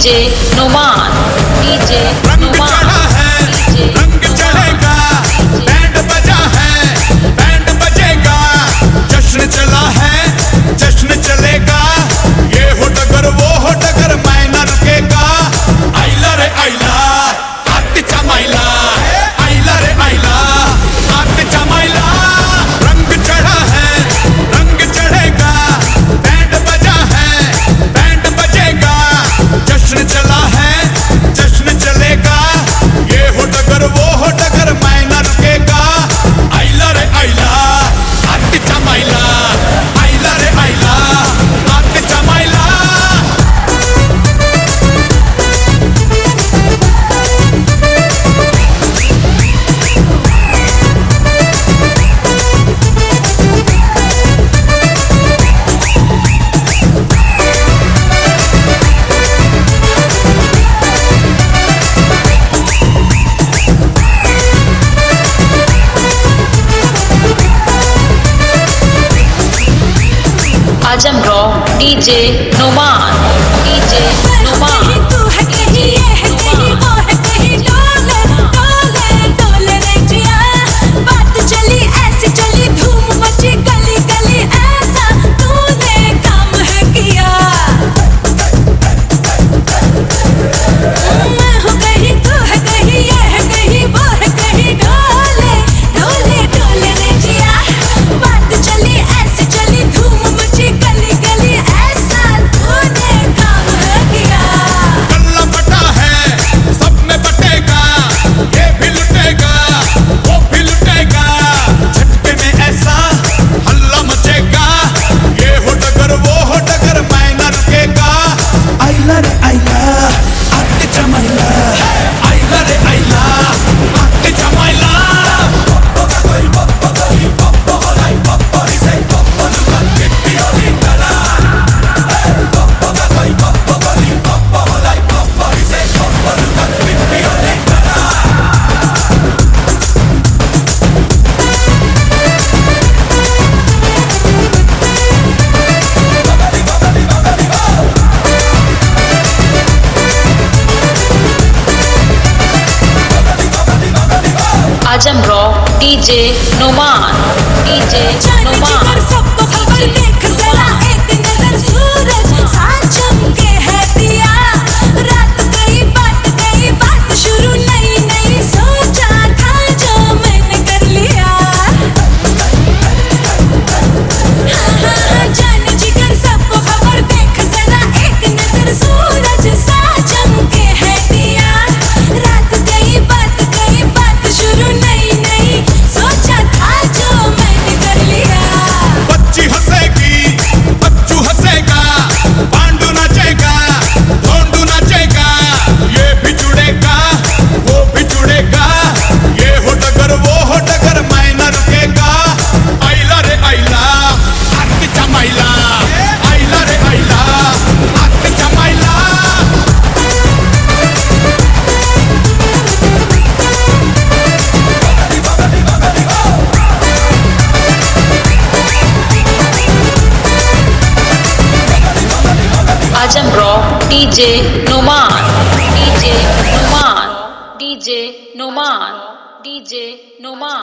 DJ Numan, DJ Numan, DJ रंग चढ़ेगा, band बजा है, बैंड बजेगा, जश्न चला है, जश्न चलेगा, ये हो डगर वो हो डगर मैं न रुकेगा। आइला रे आइला आत चमाइला, आइला रे आइला आत चमाइला। रंग चढ़ा है, रंग चढ़ेगा, बैंड बजा है, बैंड बजेगा, जश्न चला है, जश्न चलेगा, ये हो डगर वो हो डगर मैं न रुकेगा। आइला रे आइला आत चमाइला, आइला रे आइला आत चमाइला। Azam rock, DJ Numan, DJ Numan. तू है कहीं ये है कहीं वो है कहीं डोले डोले डोले रे जिया। बात चली ऐसी चली धूम मची गली गली ऐसा तूने काम है किया। मैं हूँ कहीं तू है कहीं ये है कहीं वो है कहीं डोले डोले डोले रे जिया। बात चली ऐसी चली धूम मची गली गली ऐसा तूने काम है किया। गल्ला बटा है, सब में बटेगा, ये भी लुटेगा, वो भी लुटेगा, झटके में ऐसा हल्ला मचेगा, ये हो डगर वो हो डगर मैं न रुकेगा। आइला रे आइला आते चमाइला, आइला रे आइला आते चमाइला। Azam rock, DJ Numan, DJ Numan. जिगर सबको खबर देख जरा एक नजर सूरज साथ चमके है दिया। रात गई बात शुरू नई नई सोचा था जो मैंने कर लिया। हाँ, जान जिगर सबको खबर देख जरा एक नजर सूरज साथ चमके है दिया। रात गई बात शुरू नई नई सोचा था जो मैंने कर लिया। बच्ची हंसेगी, बच्चू हंसेगा, पांडू नाचेगा, ढोंडू नाचेगा, ये भी जुड़ेगा, वो भी जुड़ेगा, ये हो डगर वो हो डगर मैं न रुकेगा। आइला रे आइला आत चमाइला, आइला रे आइला आत चमाइला। Azam rock, DJ Numan, DJ Numan, DJ Numan, DJ Numan.